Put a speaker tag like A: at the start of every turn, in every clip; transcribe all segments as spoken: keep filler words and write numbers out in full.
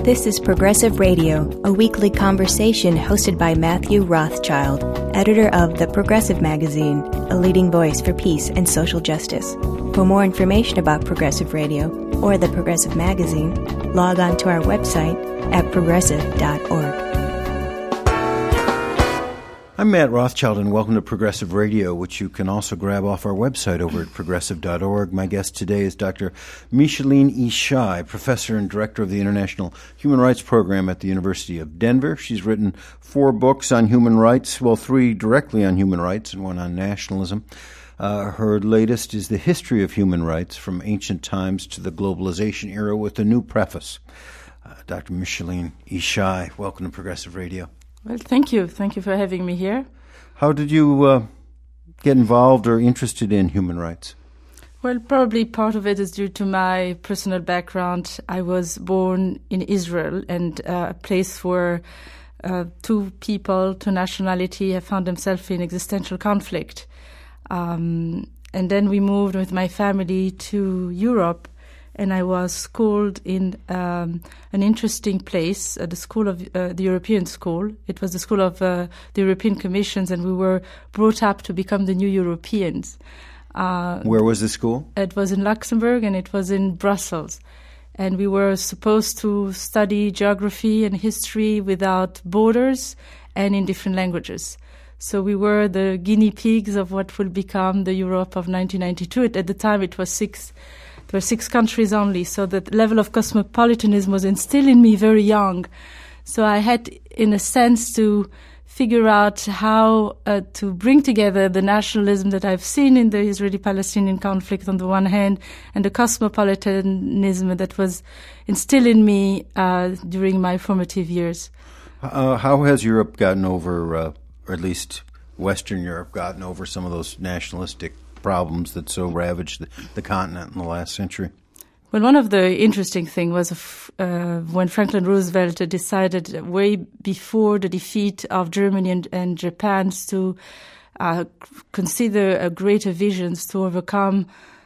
A: This is Progressive Radio, a weekly conversation hosted by Matthew Rothschild, editor of The Progressive Magazine, a leading voice for peace and social justice. For more information about Progressive Radio or The Progressive Magazine, log on to our website at progressive dot org.
B: I'm Matt Rothschild, and welcome to Progressive Radio, which you can also grab off our website over at progressive dot org. My guest today is Doctor Micheline Yishai, professor and director of the International Human Rights Program at the University of Denver. She's written four books on human rights, well, three directly on human rights and one on nationalism. Uh, her latest is The History of Human Rights, from Ancient Times to the Globalization Era, with a new preface. Uh, Doctor Micheline Yishai, welcome to Progressive Radio.
C: Well, thank you. Thank you for having me here.
B: How did you uh, get involved or interested in human rights?
C: Well, probably part of it is due to my personal background. I was born in Israel, and uh, a place where uh, two people, two nationality, have found themselves in existential conflict. Um, and then we moved with my family to Europe, and I was schooled in um, an interesting place, uh, the school of uh, the European School. It was the school of uh, the European Commissions, and we were brought up to become the new Europeans. Uh,
B: Where was the school?
C: It was in Luxembourg, and it was in Brussels. And we were supposed to study geography and history without borders and in different languages. So we were the guinea pigs of what will become the Europe of nineteen ninety-two. At the time, it was six There were six countries only, so the level of cosmopolitanism was instilled in me very young. So I had, in a sense, to figure out how uh, to bring together the nationalism that I've seen in the Israeli-Palestinian conflict on the one hand, and the cosmopolitanism that was instilled in me uh, during my formative years.
B: Uh, how has Europe gotten over, uh, or at least Western Europe, gotten over some of those nationalistic problems that so ravaged the, the continent in the last century?
C: Well, one of the interesting things was uh, when Franklin Roosevelt decided way before the defeat of Germany and, and Japan to uh, consider a greater visions to overcome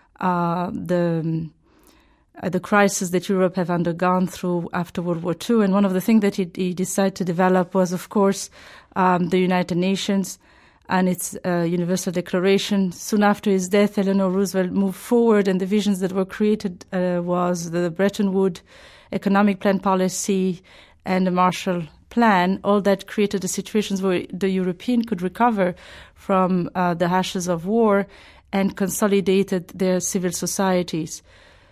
C: uh, the uh, the crisis that Europe have undergone through after World War Two. And one of the things that he, he decided to develop was, of course, um, the United Nations and its uh, Universal Declaration. Soon after his death, Eleanor Roosevelt moved forward, and the visions that were created uh, was the Bretton Woods economic plan policy and the Marshall Plan. All that created the situations where the European could recover from uh, the ashes of war and consolidated their civil societies.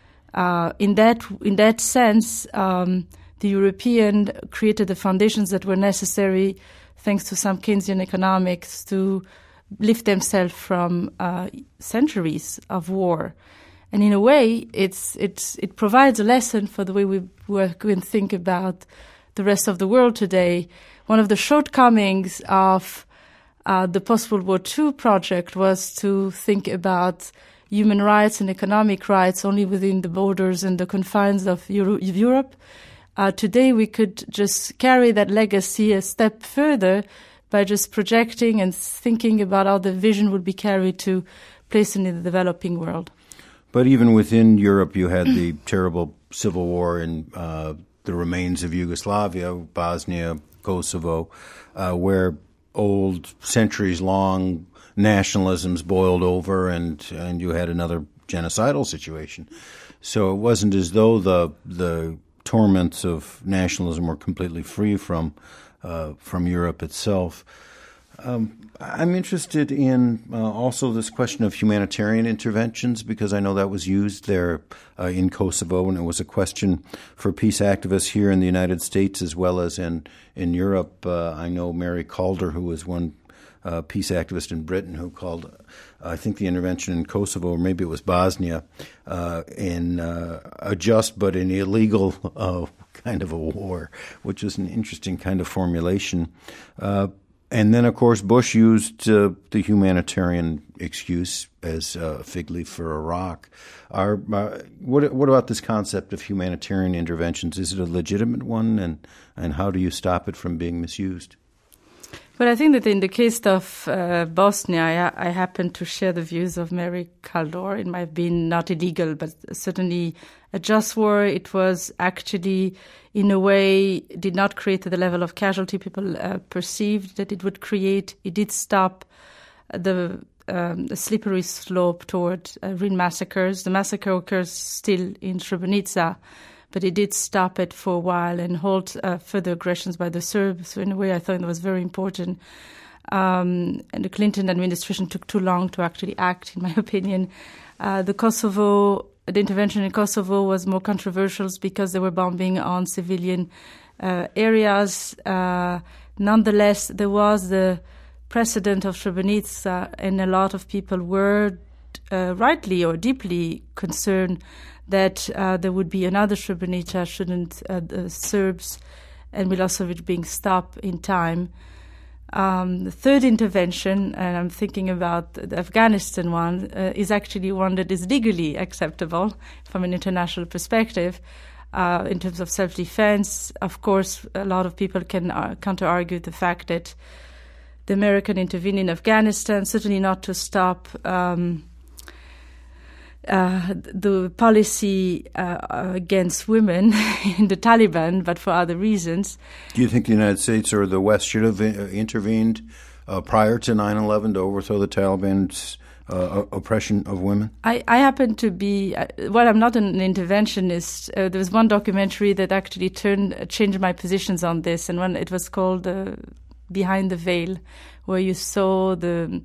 C: Uh, in that in that sense, um, the European created the foundations that were necessary, thanks to some Keynesian economics, to lift themselves from uh, centuries of war. And in a way, it's it's it provides a lesson for the way we work and think about the rest of the world today. One of the shortcomings of uh, the post-World War Two project was to think about human rights and economic rights only within the borders and the confines of Euro- Europe. Uh, today, we could just carry that legacy a step further by just projecting and thinking about how the vision would be carried to places in the developing world.
B: But even within Europe, you had the terrible civil war in uh, the remains of Yugoslavia, Bosnia, Kosovo, uh, where old, centuries-long nationalisms boiled over, and, and you had another genocidal situation. So it wasn't as though the the torments of nationalism were completely free from uh, from Europe itself. Um, I'm interested in uh, also this question of humanitarian interventions, because I know that was used there uh, in Kosovo, and it was a question for peace activists here in the United States as well as in, in Europe. Uh, I know Mary Calder, who was one uh, peace activist in Britain, who called, uh, I think, the intervention in Kosovo, or maybe it was Bosnia, uh, in uh, a just but an illegal uh, kind of a war, which is an interesting kind of formulation. Uh, And then, of course, Bush used uh, the humanitarian excuse as a fig leaf for Iraq. Are, uh, what, what about this concept of humanitarian interventions? Is it a legitimate one, and, and how do you stop it from being misused?
C: Well, I think that in the case of uh, Bosnia, I, I happen to share the views of Mary Kaldor. It might have been not illegal, but certainly a just war. It was actually, in a way, did not create the level of casualty people uh, perceived that it would create. It did stop the, um, the slippery slope toward uh, real massacres. The massacre occurs still in Srebrenica, but it did stop it for a while and halt uh, further aggressions by the Serbs. So in a way, I thought it was very important. Um, and the Clinton administration took too long to actually act, in my opinion. Uh, the Kosovo, the intervention in Kosovo was more controversial because they were bombing on civilian uh, areas. Uh, nonetheless, there was the precedent of Srebrenica, and a lot of people were uh, rightly or deeply concerned that uh, there would be another Srebrenica shouldn't uh, the Serbs and Milosevic being stopped in time. Um, the third intervention, and I'm thinking about the Afghanistan one, uh, is actually one that is legally acceptable from an international perspective. Uh, in terms of self-defense, of course, a lot of people can uh, counter-argue the fact that the American intervened in Afghanistan, certainly not to stop um, uh, the policy uh, against women in the Taliban, but for other reasons.
B: Do you think the United States or the West should have intervened uh, prior to nine eleven to overthrow the Taliban's uh, oppression of women?
C: I, I happen to be, uh, well, I'm not an interventionist. Uh, there was one documentary that actually turned uh, changed my positions on this, and one it was called uh, Behind the Veil, where you saw the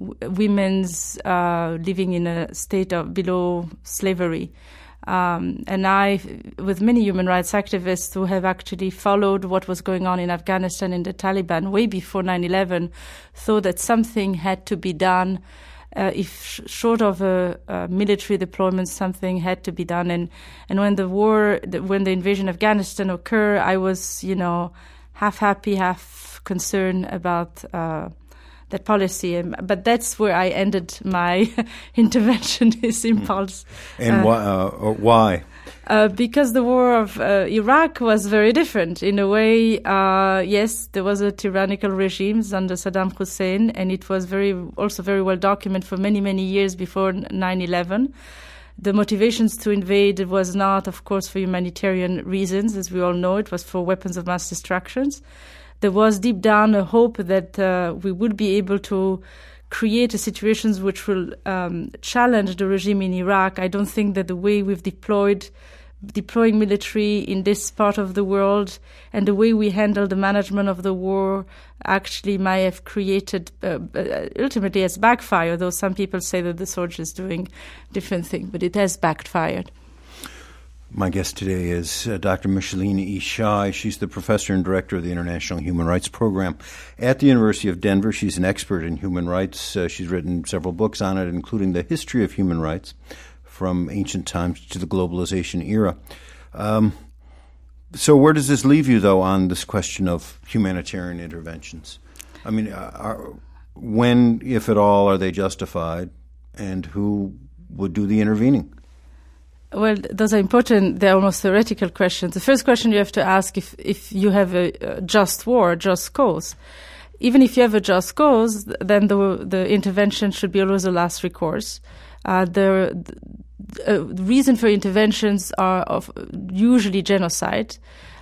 C: women's uh, living in a state of below slavery. Um, and I, with many human rights activists who have actually followed what was going on in Afghanistan and the Taliban way before nine eleven, thought that something had to be done. Uh, if sh- short of a, a military deployment, something had to be done. And, and when the war, the, when the invasion of Afghanistan occurred, I was, you know, half happy, half concerned about uh, that policy. But that's where I ended my interventionist impulse.
B: And uh, why? Uh, why?
C: Uh, because the war of uh, Iraq was very different. In a way, uh, yes, there was a tyrannical regime under Saddam Hussein, and it was very also very well documented for many, many years before nine eleven. The motivations to invade was not, of course, for humanitarian reasons, as we all know. It was for weapons of mass destruction. There was deep down a hope that uh, we would be able to create a situations which will um, challenge the regime in Iraq. I don't think that the way we've deployed deploying military in this part of the world and the way we handle the management of the war actually might have created, uh, uh, ultimately has backfired, though some people say that the soldiers doing different things, but it has backfired.
B: My guest today is uh, Doctor Micheline Yshai. She's the professor and director of the International Human Rights Program at the University of Denver. She's an expert in human rights. Uh, she's written several books on it, including The History of Human Rights, from ancient times to the globalization era. Um, so where does this leave you, though, on this question of humanitarian interventions? I mean, are, when, if at all, are they justified, and who would do the intervening?
C: Well, those are important. They're almost theoretical questions. The first question you have to ask if if you have a, a just war, a just cause. Even if you have a just cause, then the the intervention should be always a last recourse. Uh, the, the uh, reason for interventions are of usually genocide.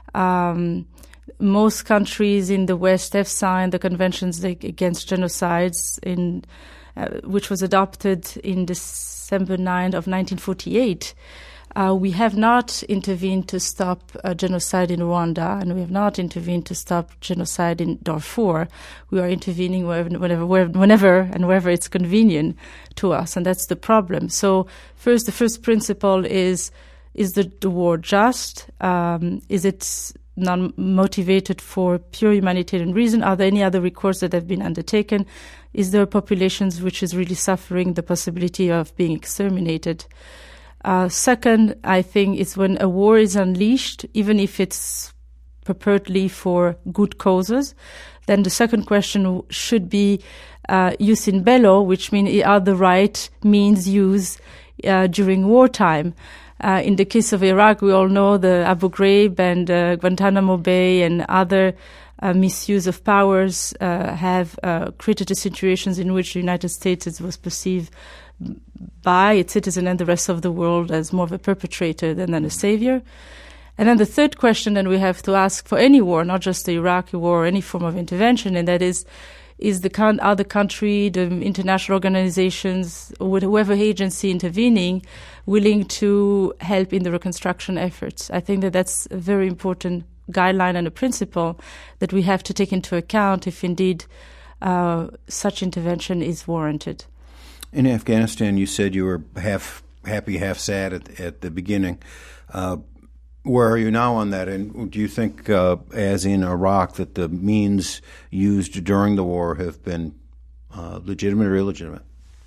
C: Um, most countries in the West have signed the conventions against genocides, in uh, which was adopted in December ninth of nineteen forty-eight. Uh, we have not intervened to stop uh, genocide in Rwanda, and we have not intervened to stop genocide in Darfur. We are intervening whenever, whenever, whenever and wherever it's convenient to us, and that's the problem. So first, the first principle is, is the, the war just? Um, is it non-motivated for pure humanitarian reason? Are there any other recourse that have been undertaken? Is there populations which is really suffering the possibility of being exterminated? Uh, second, I think, is when a war is unleashed, even if it's purportedly for good causes, then the second question should be uh, jus in bello, which means are the right means used uh, during wartime. Uh, in the case of Iraq, we all know the Abu Ghraib and uh, Guantanamo Bay and other uh, misuse of powers uh, have uh, created situations in which the United States, it was perceived, by its citizens and the rest of the world as more of a perpetrator than, than a savior. And then the third question that we have to ask for any war, not just the Iraqi war or any form of intervention, and that is, is the con- are the country, the international organizations, or whoever agency intervening willing to help in the reconstruction efforts? I think that that's a very important guideline and a principle that we have to take into account if indeed uh, such intervention is warranted.
B: In Afghanistan, you said you were half happy, half sad at, at the beginning. Uh, where are you now on that? And do you think, uh, as in Iraq, that the means used during the war have been uh, legitimate or illegitimate?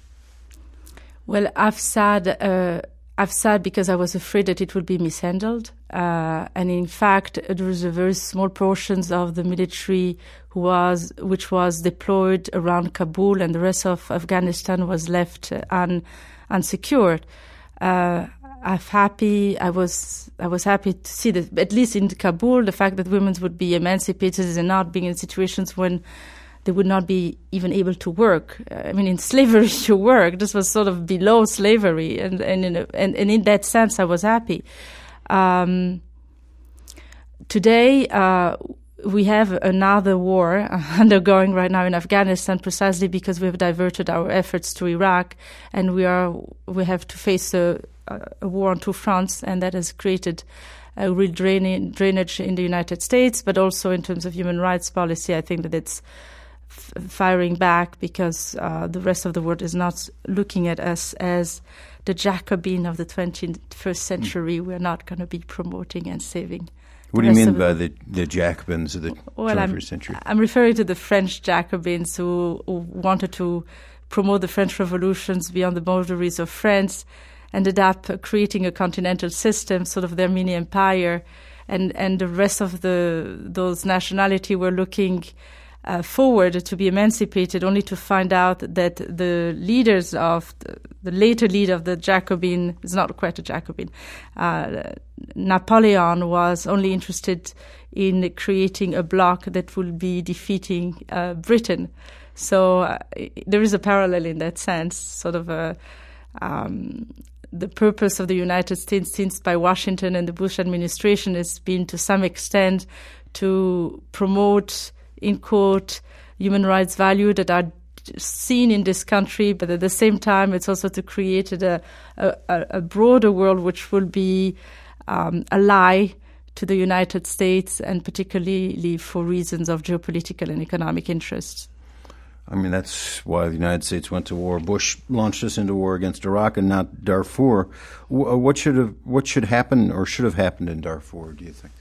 C: Well, I've sad. Uh, I've sad because I was afraid that it would be mishandled. Uh, and in fact, there was a very small portions of the military who was, which was deployed around Kabul, and the rest of Afghanistan was left uh, un, unsecured. Uh, I'm happy. I was. I was happy to see that, at least in Kabul, the fact that women would be emancipated and not being in situations when they would not be even able to work. I mean, in slavery, you work. This was sort of below slavery, and and in a, and, and in that sense, I was happy. Um, today, uh, we have another war undergoing right now in Afghanistan, precisely because we have diverted our efforts to Iraq, and we are we have to face a, a war on two fronts, and that has created a real drain- drainage in the United States, but also in terms of human rights policy. I think that it's f- firing back because uh, the rest of the world is not looking at us as the Jacobin of the twenty-first century. Mm. We're not going to be promoting and saving.
B: What do you mean by the, the Jacobins of the
C: well,
B: twenty-first
C: I'm,
B: century?
C: I'm referring to the French Jacobins who, who wanted to promote the French revolutions beyond the boundaries of France, ended up creating a continental system, sort of their mini empire, and, and the rest of the those nationality were looking uh, forward to be emancipated, only to find out that the leaders of the, the later leader of the Jacobin is not quite a Jacobin. Uh, Napoleon was only interested in creating a bloc that would be defeating uh, Britain. So uh, there is a parallel in that sense, sort of a um, the purpose of the United States since by Washington and the Bush administration has been to some extent to promote, in quote, human rights value that are seen in this country, but at the same time it's also to create a, a, a broader world which will be um, ally to the United States, and particularly for reasons of geopolitical and economic interests.
B: I mean, that's why the United States went to war. Bush launched us into war against Iraq and not Darfur. What should have what should happen or should have happened in Darfur, do you think?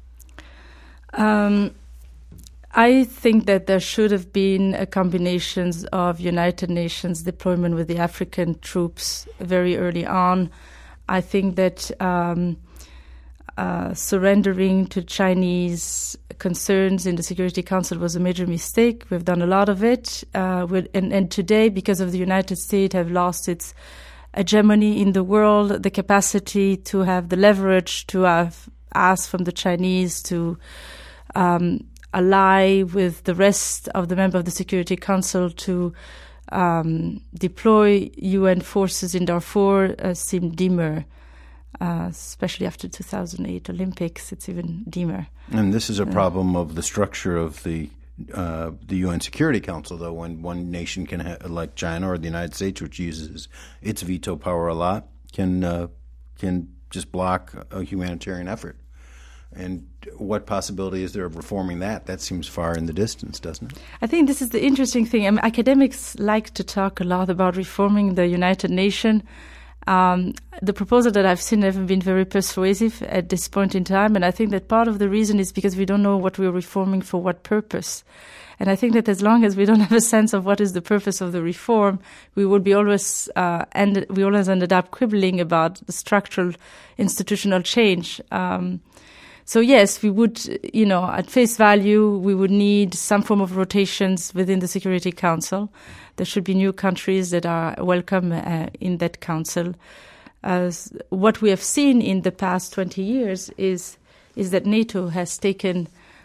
C: Um, I think that there should have been a combination of United Nations deployment with the African troops very early on. I think that um, uh, surrendering to Chinese concerns in the Security Council was a major mistake. We've done a lot of it. Uh, and, and today, because of the United States, have lost its hegemony in the world, the capacity to have the leverage to have asked from the Chinese to um, ally with the rest of the members of the Security Council to um, deploy U N forces in Darfur uh, seemed dimmer. Uh, especially after two thousand eight Olympics, it's even dimmer.
B: And this is a problem of the structure of the uh, the U N Security Council, though, when one nation can, ha- like China or the United States, which uses its veto power a lot, can uh, can just block a humanitarian effort. And what possibility is there of reforming that? That seems far in the distance, doesn't it? I
C: think this is the interesting thing. I mean, academics like to talk a lot about reforming the United Nations. Um, the proposal that I've seen haven't been very persuasive at this point in time, and I think that part of the reason is because we don't know what we're reforming for what purpose. And I think that as long as we don't have a sense of what is the purpose of the reform, we would be always uh, end, we always ended up quibbling about the structural institutional change. Um, so yes, we would, you know, at face value, we would need some form of rotations within the Security Council. There should be new countries that are welcome uh, in that council. As what we have seen in the past twenty years is is that NATO has taken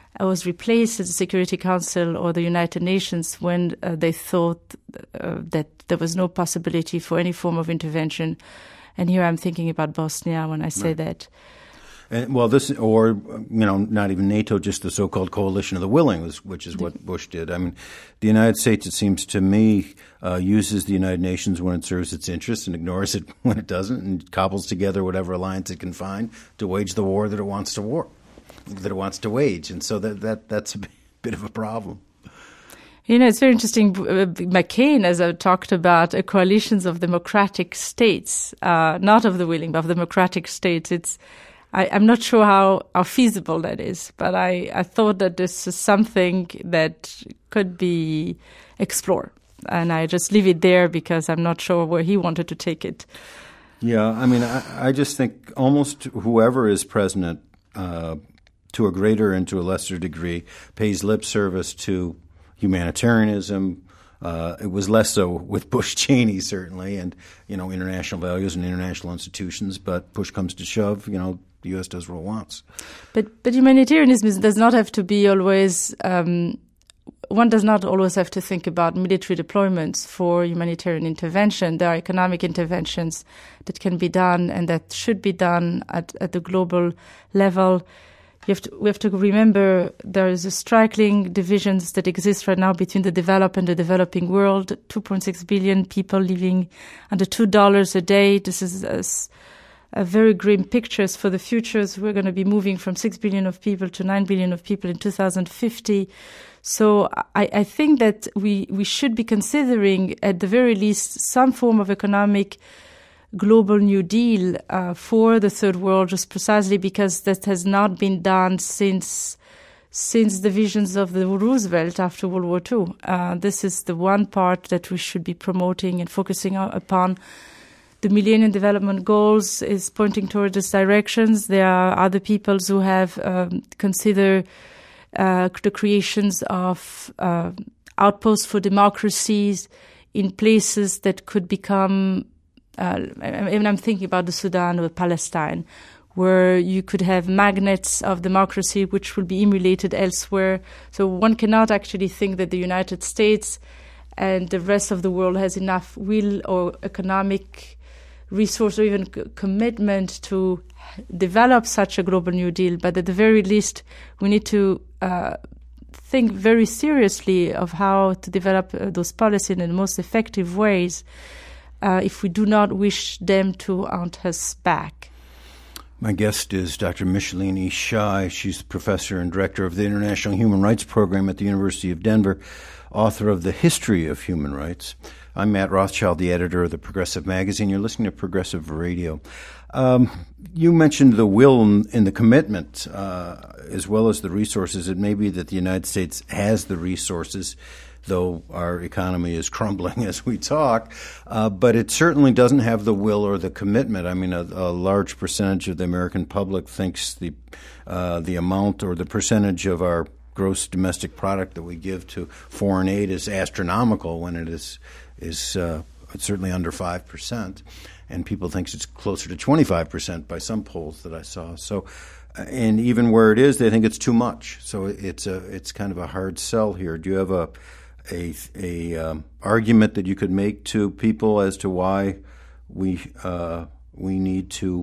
C: was replaced at the Security Council or the United Nations when uh, they thought uh, that there was no possibility for any form of intervention. And here I'm thinking about Bosnia when I say right. that.
B: And, well, this, or, you know, not even NATO, just the so-called coalition of the willing, which is what Bush did. I mean, the United States, it seems to me, uh, uses the United Nations when it serves its interests and ignores it when it doesn't, and cobbles together whatever alliance it can find to wage the war that it wants to war, that it wants to wage. And so that, that that's a bit of a problem.
C: You know, it's very interesting. McCain, as I talked about, a coalitions of democratic states, uh, not of the willing, but of democratic states. It's, I, I'm not sure how, how feasible that is, but I, I thought that this is something that could be explored. And I just leave it there because I'm not sure where he wanted to take it.
B: Yeah, I mean, I, I just think almost whoever is president, uh, to a greater and to a lesser degree, pays lip service to humanitarianism. Uh, it was less so with Bush Cheney, certainly, and, you know, international values and international institutions. But push comes to shove, you know, the U S does what it wants. But
C: but humanitarianism does not have to be always, um, one does not always have to think about military deployments for humanitarian intervention. There are economic interventions that can be done and that should be done at, at the global level. You have to, we have to remember there is a striking divisions that exist right now between the developed and the developing world. two point six billion people living under two dollars a day. This is a, a very grim pictures for the futures. We're going to be moving from six billion of people to nine billion of people in two thousand fifty. So I, I think that we, we should be considering, at the very least, some form of economic global New Deal uh, for the third world, just precisely because that has not been done since since the visions of the Roosevelt after World War Two. Uh, this is the one part that we should be promoting and focusing upon. The Millennium Development Goals is pointing toward these directions. There are other peoples who have um, considered uh, the creations of uh, outposts for democracies in places that could become Uh, even I'm thinking about the Sudan or Palestine, where you could have magnets of democracy which will be emulated elsewhere. So one cannot actually think that the United States and the rest of the world has enough will or economic resource or even c- commitment to develop such a global New Deal. But at the very least, we need to uh, think very seriously of how to develop uh, those policies in the most effective ways. Uh, if we do not wish them to haunt us back.
B: My guest is Doctor Micheline Shai. She's professor and director of the International Human Rights Program at the University of Denver, author of The History of Human Rights. I'm Matt Rothschild, the editor of the Progressive Magazine. You're listening to Progressive Radio. Um, you mentioned the will and the commitment, uh, as well as the resources. It may be that the United States has the resources, though our economy is crumbling as we talk, uh, but it certainly doesn't have the will or the commitment. I mean, a, a large percentage of the American public thinks the uh, the amount or the percentage of our gross domestic product that we give to foreign aid is astronomical when it is is uh, it's certainly under five percent, and people think it's closer to twenty-five percent by some polls that I saw. So. And even where it is, they think it's too much. So it's a it's kind of a hard sell here. Do you have a a, a um, argument that you could make to people as to why we uh, we need to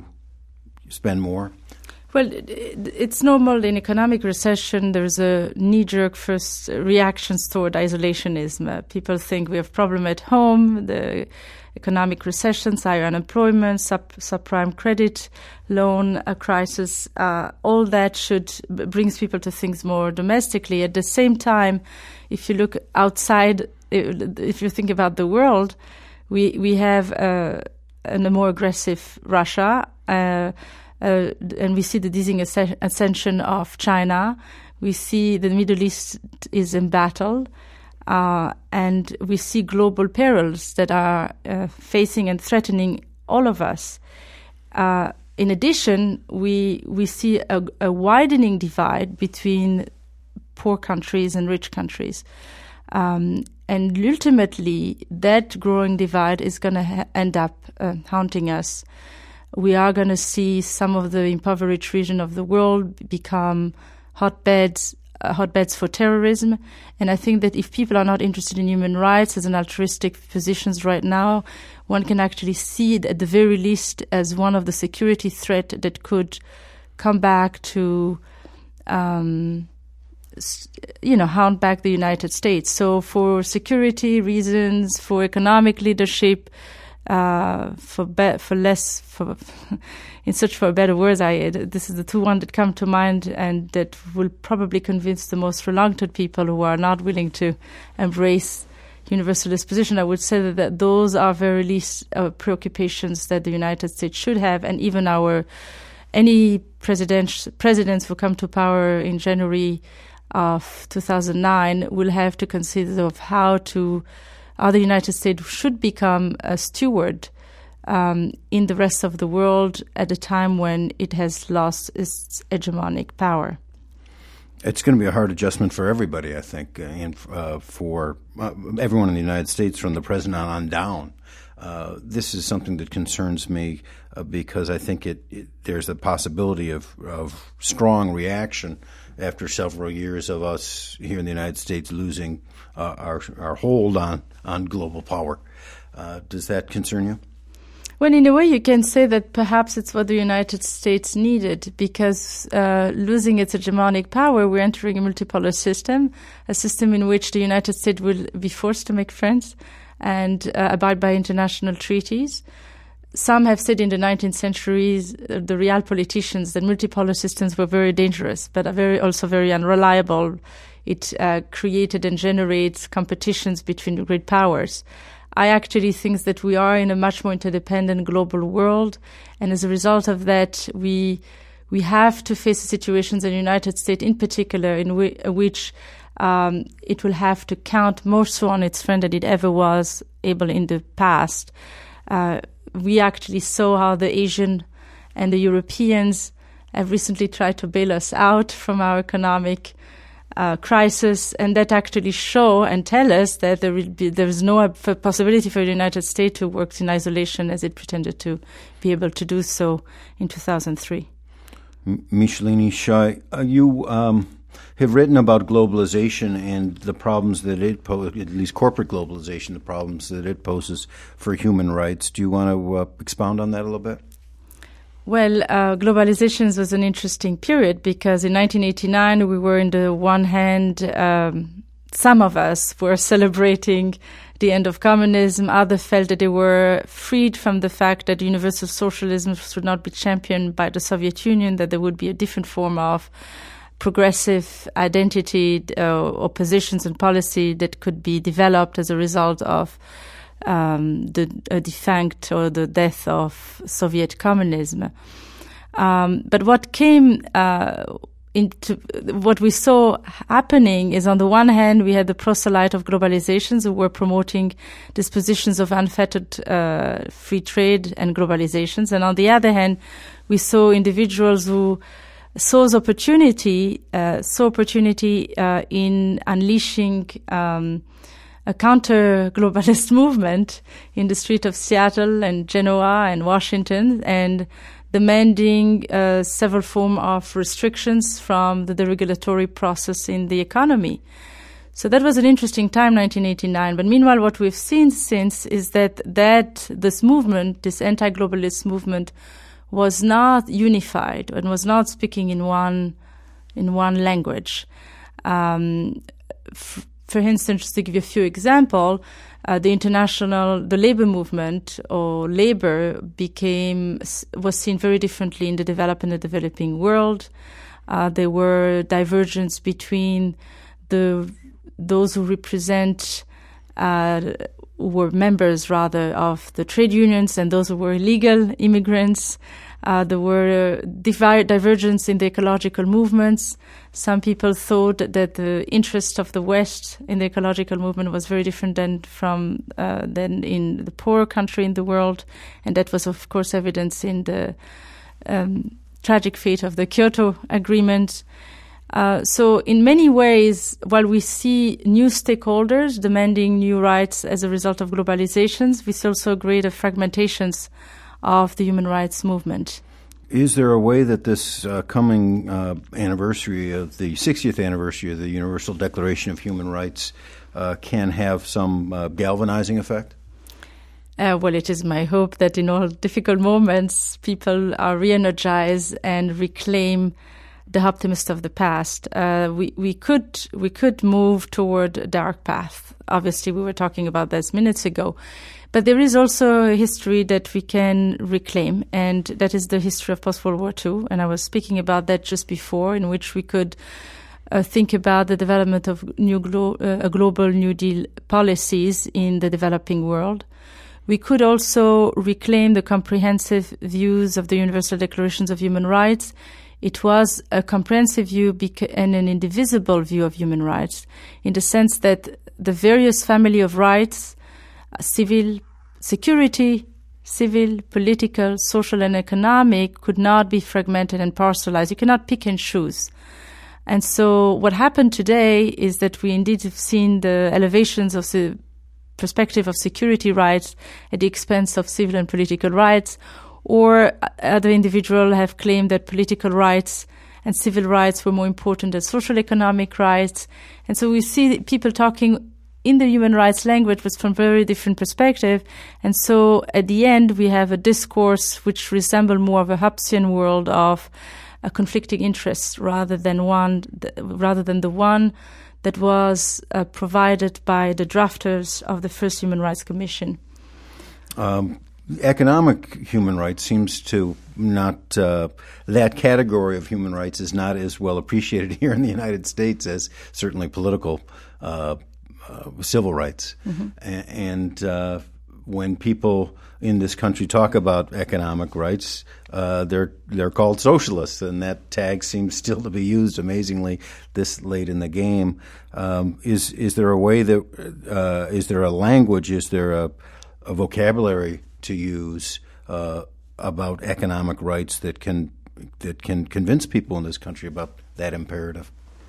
B: spend more?
C: Well, it's normal in economic recession. There's a knee-jerk first reactions toward isolationism. Uh, people think we have problem at home. The economic recessions, higher unemployment, sub, subprime credit loan uh, crisis, uh, all that should brings people to things more domestically. At the same time, if you look outside, if you think about the world, we we have uh, a more aggressive Russia, uh, uh, and we see the dizzying ascension of China. We see the Middle East is in battle. Uh, and we see global perils that are uh, facing and threatening all of us. Uh, in addition, we we see a, a widening divide between poor countries and rich countries. Um, and ultimately, that growing divide is going to ha- end up uh, haunting us. We are going to see some of the impoverished region of the world become hotbeds uh, hotbeds for terrorism. And I think that if people are not interested in human rights as an altruistic positions right now, one can actually see it at the very least as one of the security threat that could come back to, um, you know, hound back the United States. So for security reasons, for economic leadership, uh, for be- for less, for in search for better words, I this is the two one that come to mind, and that will probably convince the most reluctant people who are not willing to embrace universalist position. I would say that, that those are very least uh, preoccupations that the United States should have, and even our any president presidents who come to power in January of two thousand nine will have to consider of how to how the United States should become a steward um, in the rest of the world at a time when it has lost its hegemonic power.
B: It's going to be a hard adjustment for everybody, I think, and uh, for uh, everyone in the United States from the president on down. Uh, this is something that concerns me uh, because I think it, it there's a possibility of, of strong reaction after several years of us here in the United States losing uh, our our hold on, on global power. Uh, does that concern you?
C: Well, in a way, you can say that perhaps it's what the United States needed, because uh, losing its hegemonic power, we're entering a multipolar system, a system in which the United States will be forced to make friends and uh, abide by international treaties. Some have said in the nineteenth centuries, uh, the real politicians, that multipolar systems were very dangerous, but are very also very unreliable. It uh, created and generates competitions between great powers. I actually think that we are in a much more interdependent global world, and as a result of that, we we have to face situations in the United States, in particular, in w- which um, it will have to count more so on its friend than it ever was able in the past. Uh, we actually saw how the Asian and the Europeans have recently tried to bail us out from our economic Uh, crisis, and that actually show and tell us that there will be there is no possibility for the United States to work in isolation as it pretended to be able to do so in two thousand three.
B: M- Michelini Shai, uh, you um, have written about globalization and the problems that it poses, at least corporate globalization, the problems that it poses for human rights. Do you want to uh, expound on that a little bit?
C: Well, uh, globalization was an interesting period because in nineteen eighty-nine we were, in the one hand, um, some of us were celebrating the end of communism. Others felt that they were freed from the fact that universal socialism would not be championed by the Soviet Union, that there would be a different form of progressive identity uh, or positions and policy that could be developed as a result of Um, the uh, defunct or the death of Soviet communism. Um, but what came uh, into what we saw happening is, on the one hand, we had the proselyte of globalizations who were promoting these positions of unfettered uh, free trade and globalizations, and on the other hand, we saw individuals who saw opportunity, uh, saw opportunity uh, in unleashing Um, a counter-globalist movement in the street of Seattle and Genoa and Washington, and demanding uh, several forms of restrictions from the deregulatory process in the economy. So that was an interesting time, nineteen eighty-nine. But meanwhile, what we've seen since is that, that this movement, this anti-globalist movement, was not unified and was not speaking in one in one language. Um, f- For instance, just to give you a few examples, uh, the international, the labor movement or labor became, was seen very differently in the developed and the developing world. Uh, there were divergences between the, those who represent, uh, who were members rather of the trade unions and those who were illegal immigrants. Uh, there were divi- divergence in the ecological movements. Some people thought that the interest of the West in the ecological movement was very different than from uh, than in the poorer country in the world, and that was, of course, evidence in the um, tragic fate of the Kyoto Agreement. Uh, so, in many ways, while we see new stakeholders demanding new rights as a result of globalizations, we see also greater fragmentations of the human rights movement.
B: Is there a way that this uh, coming uh, anniversary of the sixtieth anniversary of the Universal Declaration of Human Rights uh, can have some uh, galvanizing effect?
C: Uh, well, it is my hope that in all difficult moments, people are re-energized and reclaim the optimist of the past. Uh, we, we could we could move toward a dark path. Obviously, we were talking about this minutes ago. But there is also a history that we can reclaim, and that is the history of post-World War Two. And I was speaking about that just before, in which we could uh, think about the development of new glo- uh, global New Deal policies in the developing world. We could also reclaim the comprehensive views of the Universal Declarations of Human Rights. It was a comprehensive view beca- and an indivisible view of human rights, in the sense that the various family of rights, uh, civil, security, civil, political, social, and economic, could not be fragmented and parcelized. You cannot pick and choose. And so what happened today is that we indeed have seen the elevations of the perspective of security rights at the expense of civil and political rights, or other individuals have claimed that political rights and civil rights were more important than social economic rights. And so we see people talking in the human rights language, but from very different perspective. And so at the end, we have a discourse which resembles more of a Hobbesian world of a conflicting interests rather than one, rather than the one that was uh, provided by the drafters of the first Human Rights Commission.
B: Um, economic human rights seems to not, uh, that category of human rights is not as well appreciated here in the United States as certainly political uh, uh, civil rights. Mm-hmm. A- and uh, when people in this country talk about economic rights, uh, they're they're called socialists, and that tag seems still to be used amazingly this late in the game. Um, is is there a way that uh, is there a language? Is there a, a vocabulary to use uh, about economic rights that can that can convince people in this country about that imperative?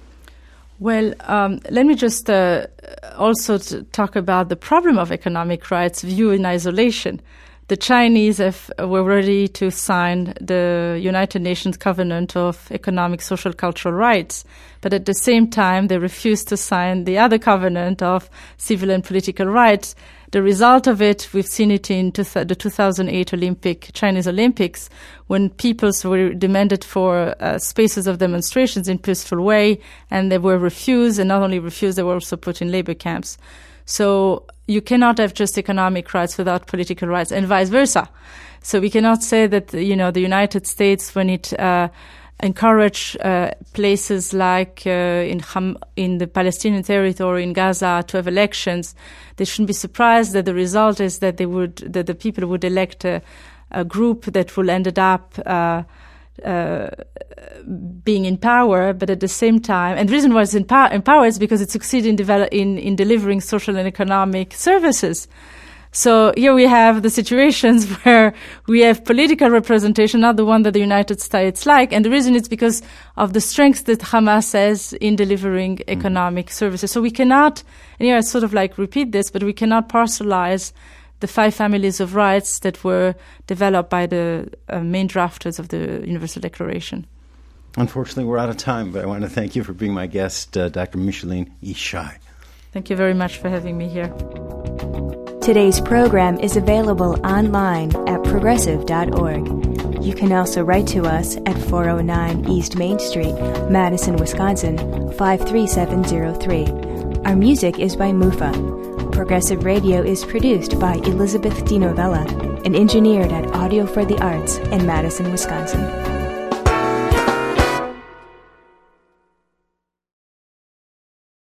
C: Well, um, let me just uh, also t- talk about the problem of economic rights view in isolation. The Chinese have, were ready to sign the United Nations Covenant of Economic, Social, Cultural Rights, but at the same time they refused to sign the other covenant of civil and political rights. The result of it, we've seen it in two th- the two thousand eight Olympic Chinese Olympics, when peoples were demanded for uh, spaces of demonstrations in peaceful way, and they were refused, and not only refused, they were also put in labor camps. So you cannot have just economic rights without political rights, and vice versa. So we cannot say that, you know, the United States, when it uh, encourage uh, places like uh, in Ham- in the Palestinian territory, in Gaza, to have elections, they shouldn't be surprised that the result is that they would that the people would elect a, a group that will ended up uh, uh, being in power, but at the same time, and the reason why it's in, power, in power is because it succeeded in, develop, in in delivering social and economic services. So here we have the situations where we have political representation, not the one that the United States like. And the reason is because of the strength that Hamas has in delivering economic services. So we cannot, and here I sort of like repeat this, but we cannot parcelize the five families of rights that were developed by the uh, main drafters of the Universal Declaration.
B: Unfortunately, we're out of time, but I want to thank you for being my guest, uh, Doctor Micheline Yishai.
C: Thank you very much for having me here.
A: Today's program is available online at progressive dot org. You can also write to us at four oh nine East Main Street, Madison, Wisconsin, five three seven zero three. Our music is by Mufa. Progressive Radio is produced by Elizabeth DiNovella and engineered at Audio for the Arts in Madison, Wisconsin.